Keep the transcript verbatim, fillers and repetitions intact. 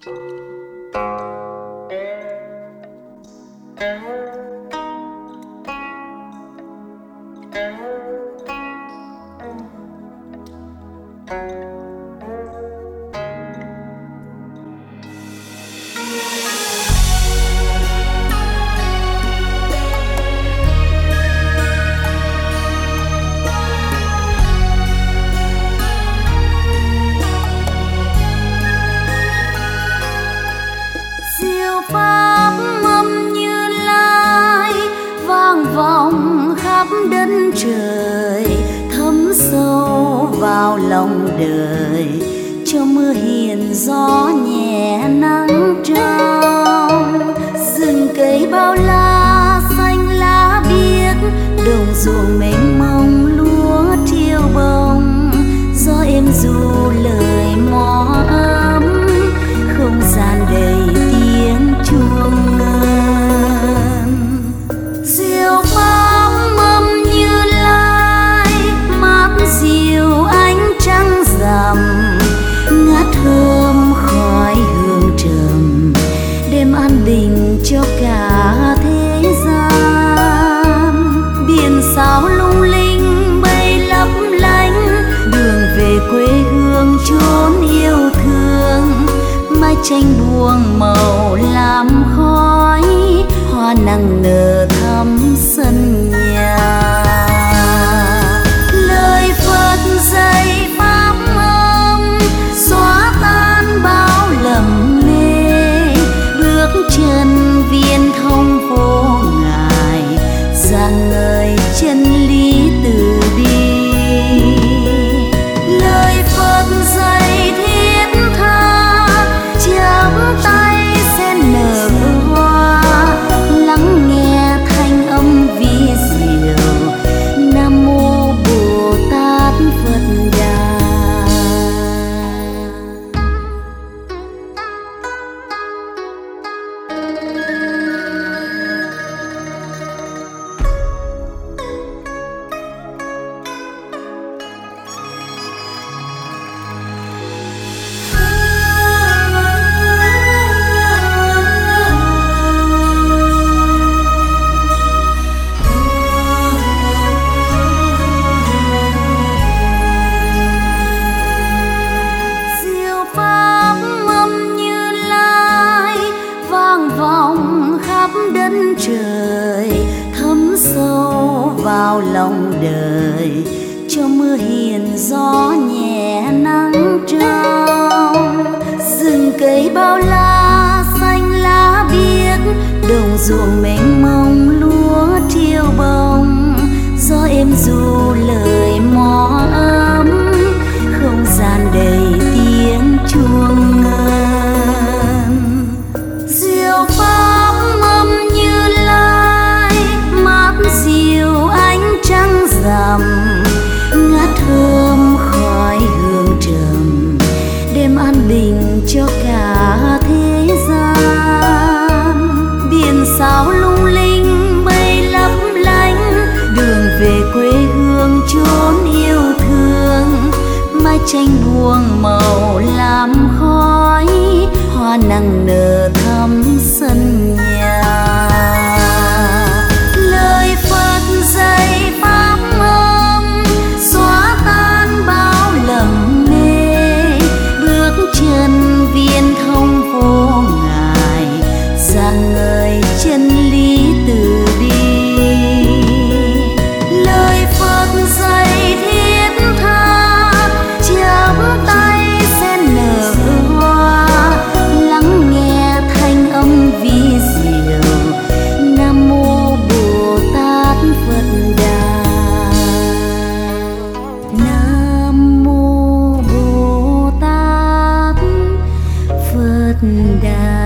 Diệu pháp âm Như Lai vang vọng khắp đất trời, thấm sâu vào lòng đời, cho mưa hiền gió nhẹ nắng trong. Rừng cây bao la xanh lá biếc, đồng ruộng mênh mông lúa thiêu bông, gió êm ru lời mõ ấm, không gian đầy tiếng chuông ngân. Diệu pháp âm Như Lai mát dịu ánh trăng rằm, ngát thơm khói hương trầm, đêm an bình cho cả thế gian. Biển sao lung linh bay lấp lánh, đường về quê hương chốn yêu thương. Mái tranh buông màu làm khói, hoa nắng nở thắm sân nhà. Lời Phật dạy pháp âm xóa tan bao lầm mê, bước chân viên thông phố Ngài rạng ngời chân lý từ bi. Lời Phật dạy thiết tha chắp tay sen nở hoa, lắng nghe thanh âm vi diệu Nam Mô Bồ Tát Phật Đà. Diệu pháp âm Như Lai vang vọng khắp đất trời, thấm sâu vào lòng đời, cho mưa hiền gió nhẹ nắng trong. Rừng cây bao la xanh lá biếc, đồng ruộng mênh mông lúa thiêu bông, gió êm ru lời mõ ấm, không gian đầy tiếng chuông ngân. Diệu pháp âm Như Lai mát dịu ánh trăng rằm, ngát thơm khói hương trầm, đêm an bình cho cả thế gian. Biển sao lung linh bay lấp lánh, đường về quê hương chốn yêu thương. Mái tranh buông màu làm khói, hoa nắng nở thắm sân nhà. Lời Phật dạy pháp âm xóa tan bao lầm mê, bước chân viên thông phố Ngài rạng ngời chân lý từ bi. Lời Phật dạy thiết tha chắp tay sen nở hoa, lắng nghe thanh âm vi diệu Nam Mô Bồ Tát Phật Đà. Nam Mô Bồ Tát Phật Đà.